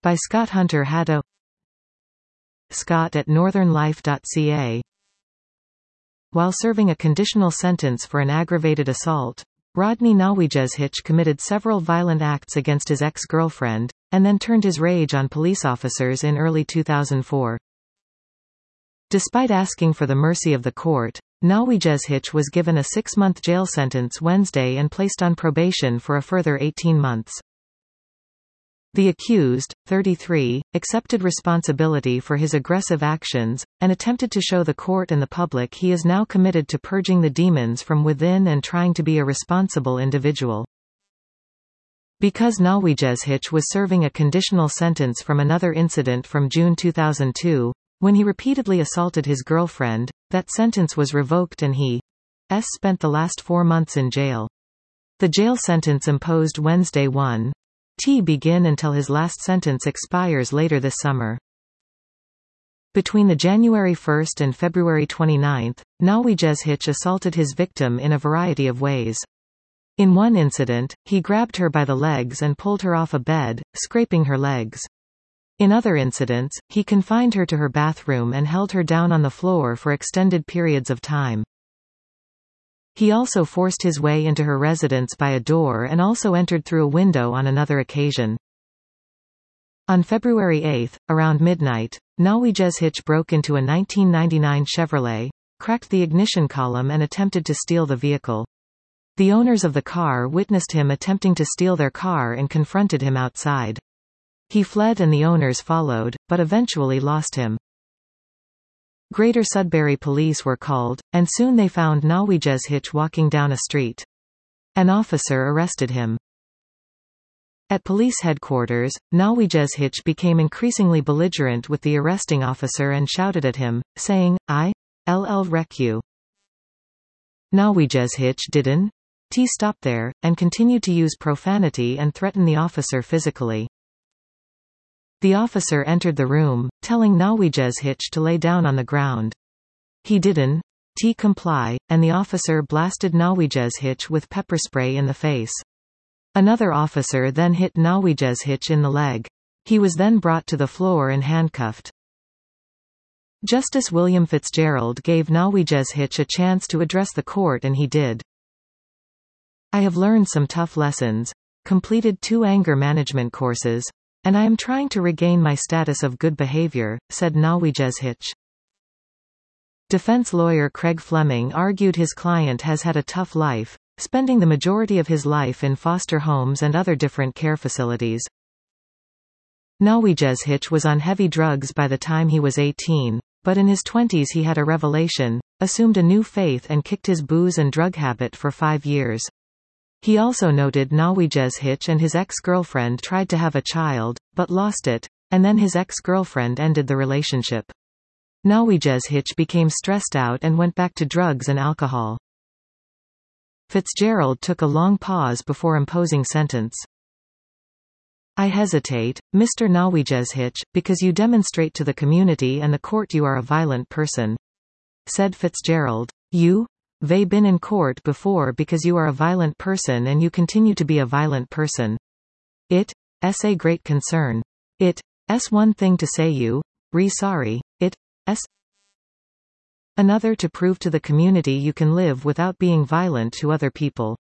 By Scott Hunter Haddo. Scott at northernlife.ca. While serving a conditional sentence for an aggravated assault, Rodney Nawajezhich committed several violent acts against his ex-girlfriend, and then turned his rage on police officers in early 2004. Despite asking for the mercy of the court, Nawajezhich was given a 6-month jail sentence Wednesday and placed on probation for a further 18 months. The accused, 33, accepted responsibility for his aggressive actions, and attempted to show the court and the public he is now committed to purging the demons from within and trying to be a responsible individual. Because Nawajezhich was serving a conditional sentence from another incident from June 2002, when he repeatedly assaulted his girlfriend, that sentence was revoked and he spent the last 4 months in jail. The jail sentence imposed Wednesday 1 begin until his last sentence expires later this summer. Between the January 1 and February 29, Nawajezhich assaulted his victim in a variety of ways. In one incident, he grabbed her by the legs and pulled her off a bed, scraping her legs. In other incidents, he confined her to her bathroom and held her down on the floor for extended periods of time. He also forced his way into her residence by a door and also entered through a window on another occasion. On February 8, around midnight, Nawajezhich broke into a 1999 Chevrolet, cracked the ignition column and attempted to steal the vehicle. The owners of the car witnessed him attempting to steal their car and confronted him outside. He fled and the owners followed, but eventually lost him. Greater Sudbury police were called, and soon they found Nawajezhich walking down a street. An officer arrested him. At police headquarters, Nawajezhich became increasingly belligerent with the arresting officer and shouted at him, saying, "I'll wreck you." Nawajezhich didn't stop there, and continued to use profanity and threaten the officer physically. The officer entered the room, telling Nawajezhich to lay down on the ground. He didn't comply, and the officer blasted Nawajezhich with pepper spray in the face. Another officer then hit Nawajezhich in the leg. He was then brought to the floor and handcuffed. Justice William Fitzgerald gave Nawajezhich a chance to address the court and he did. "I have learned some tough lessons, completed 2 anger management courses, and I am trying to regain my status of good behavior," said Nawajezhich. Defense lawyer Craig Fleming argued his client has had a tough life, spending the majority of his life in foster homes and other different care facilities. Nawajezhich was on heavy drugs by the time he was 18, but in his 20s he had a revelation, assumed a new faith and kicked his booze and drug habit for 5 years. He also noted Nawajezhich and his ex-girlfriend tried to have a child, but lost it, and then his ex-girlfriend ended the relationship. Nawajezhich became stressed out and went back to drugs and alcohol. Fitzgerald took a long pause before imposing sentence. "I hesitate, Mr. Nawajezhich, because you demonstrate to the community and the court you are a violent person," said Fitzgerald. "You've been in court before because you are a violent person and you continue to be a violent person. It's a great concern. It's one thing to say you're sorry. It's another to prove to the community you can live without being violent to other people."